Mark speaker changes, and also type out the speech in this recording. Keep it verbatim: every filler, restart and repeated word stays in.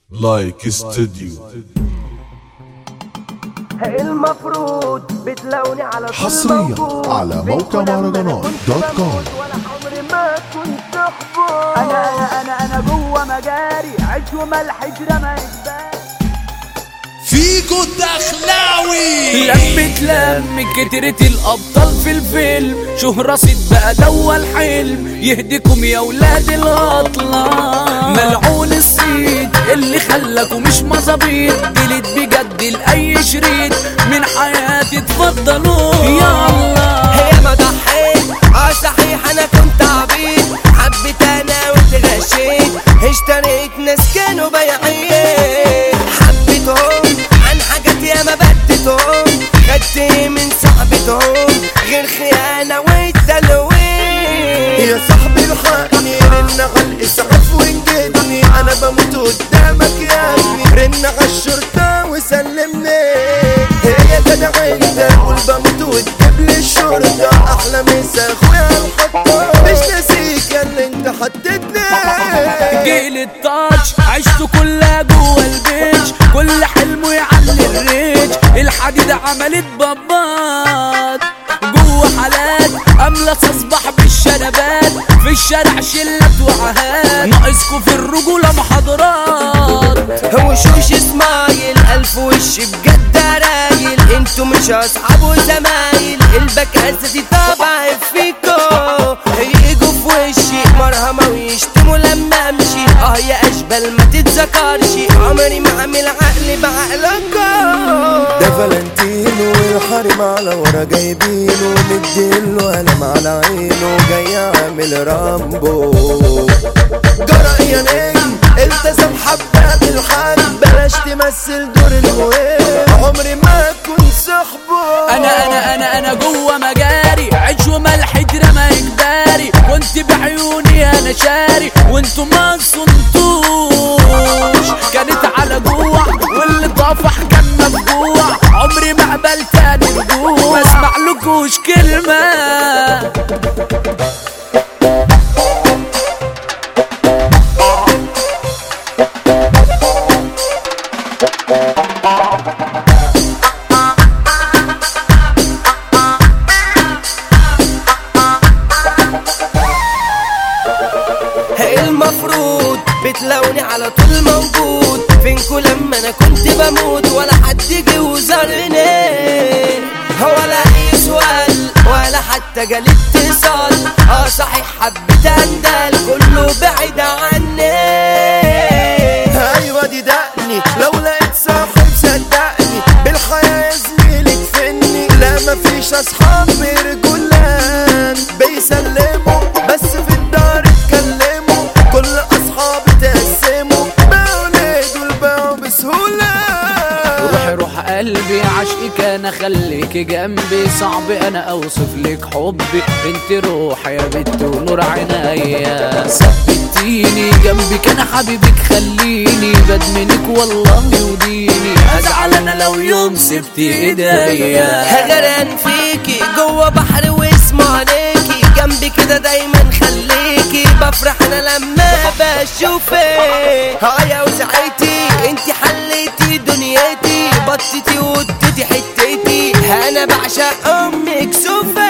Speaker 1: لايك استوديو.
Speaker 2: المفروض بتلاقوني على طول
Speaker 3: حصريا
Speaker 2: موجود.
Speaker 3: على موقع مهرجانات دوت كوم.
Speaker 2: ولا عمري ما كنت صحبه. انا انا انا انا جوه مجاري عيش وملح جرى ما يتبان.
Speaker 4: فيكو الدخلاوي
Speaker 5: لمت لم كترت الابطال في الفيلم، شهرة صيت بقى دوا الحلم، يهديكم يا ولاد الهطلة. ملعون الصيت اللي خلاكوا مش مظابيط، دلت بجد لاي شريط من حياتي، اتفضلوا يا الله.
Speaker 6: هي ما ضحيت اه صحيح انا كنت عبيط، حبيت انا واتغشيت، اشتريت ناس كانوا بايعين، حبيتهم عن حاجات ياما بديتهم، خدت من صاحبتهم غير خيانة والتلوين.
Speaker 7: يا صاحبي الحقني رن على الاسعاف وانجدني، انا بموت قدامك يا ابني، رن على الشرطة وسلمني. هي جدع انت قول بموت وتجيب لي الشرطة، احلى مسا اخويا الخطة، مش ناسيك يا اللي انت حطيتني.
Speaker 5: جيل التاتش عشته كلها جوه البيج، كل حلمه يعلي الريج، الحديدة عملت بابات جوه حالات، املس اصبح بالشنبات، في الشارع شلة وعهات، ناقصكوا في الرجولة محاضرات.
Speaker 6: هو شوش اسمايل الف وش بجد رايل، انتوا مش اصحاب وزمايل، البكاسة دي طبع فيكو، هيجوا في وشي مرهمة ويشتموا لما امشي، اه يا اشبال ما تتذكرش، عمري ما اعمل عقلي بعقلكم.
Speaker 7: ده فالنتينو والحريم على ورا جايبينه، مديله قلم على عينه، جاي اعمل رامبو. جرى يا نجم التزم حبة بالحد، بلاش تمثل دور المهم، عمري ما كنت صاحبه.
Speaker 5: انا انا انا انا جوه مجاري عيش وملح جرى اجباري، كنت بعيوني انا شاري وانتوا ما صنتوش، كانت على جوع واللي طافح كان مفجوع، عمري ما قبلت تاني رجوع، ما اسمعلكوش كلمة.
Speaker 6: المفروض بتلاقوني على طول موجود، فينكوا لما انا كنت بموت، ولا حد جه وزارني، ولا اي سؤال ولا حتى جالي اتصال، اه صحيح حبيت اندل كله بعيد عني.
Speaker 7: ايوه دي دقني لو لقيت صاحب صدقني، بالحياة يا زميلي تفني، لا مفيش اصحاب رجولان بيسلموا، بس في الدار اتكلموا، كل اصحابي تقسموا، بقوا ليه دول بقوا بسهولة.
Speaker 5: روحي روح قلبي عشقك انا خليك جنبي، صعب انا اوصف لك حبي، انت روحي يا بنت ونور عينيا، ثبتيني جنبك انا حبيبك، خليني بدمنك والله وديني، ازعل انا لو يوم سبت ايديا.
Speaker 6: هغران فيكي جوه بحر واسمه عليكي، جنبي كده دايما خليكي، بفرح انا لما بشوفك، ها يا وسعيتي انتي حليتي دنيتي، بطتي واديتي حتتي، انا بعشق امك سوفي.